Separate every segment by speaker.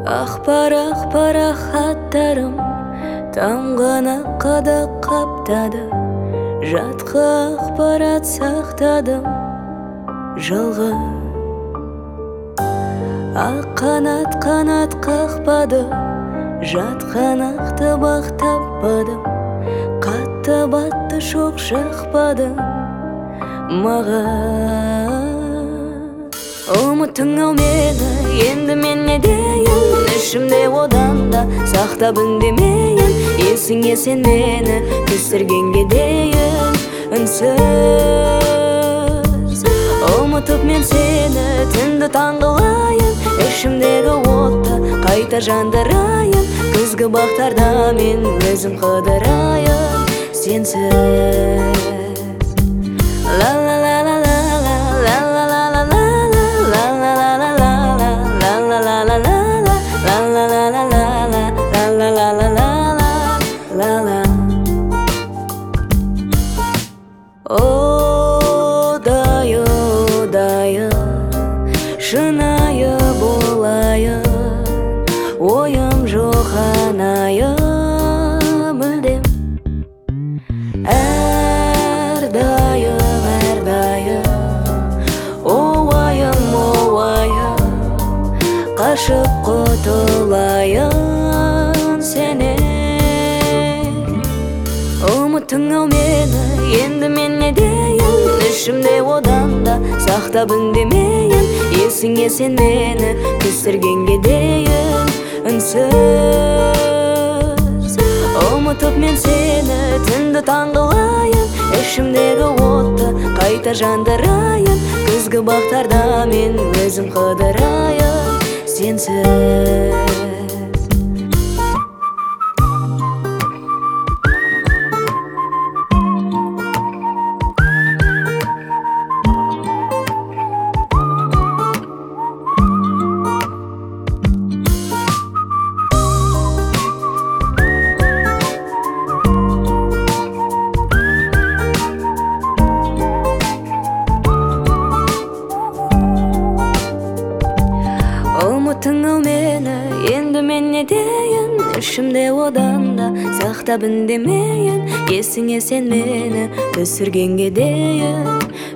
Speaker 1: Ақпар хаттарым тамғана қадақ қаптады. Жатқа ақпарат сақтадым жылғы. Ақ қанат қақпады, жатқан ақтабақ таппадым. Қатты батты шоқ жақпадым маған. Ұмыттың ау мені, енді мен не дейін? Ішімде одан да сақтап үндемейін. Есіңе сен мені түсіргенге дейін үнсіз. Ұмытып мен сені түнді таңғылайын. Ішімдегі отты қайта жандырайын. Күзгі бақтарда мен өзім қыдырайын сенсіз. Одайы шынайы болайын, ойым жоқ анайым мүлдем. Әрдайым оуайым қашып құтылайын сенен. Ұмыттың ау мені, енді мен не дейін? Ішімде одан да сақтап үндемейін. Есіңе сен мені түсіргенге дейін үнсіз. Ұмытып мен сені түнді таңғылайын. Ішімдегі отты қайта жандырайын. Күзгі бақтарда мен өзім қыдырайын сенсіз. Ұмыттың ау мені, енді мен не дейін? Ішімде одан да сақтап үндемейін. Есіңе сен мені түсіргенге дейін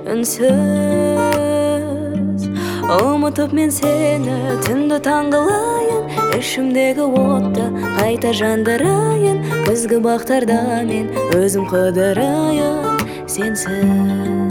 Speaker 1: үнсіз. Ұмытып мен сені түнді таңғылайын. Ішімдегі отты қайта жандырайын. Күзгі бақтарда мен өзім қыдырайын сенсіз.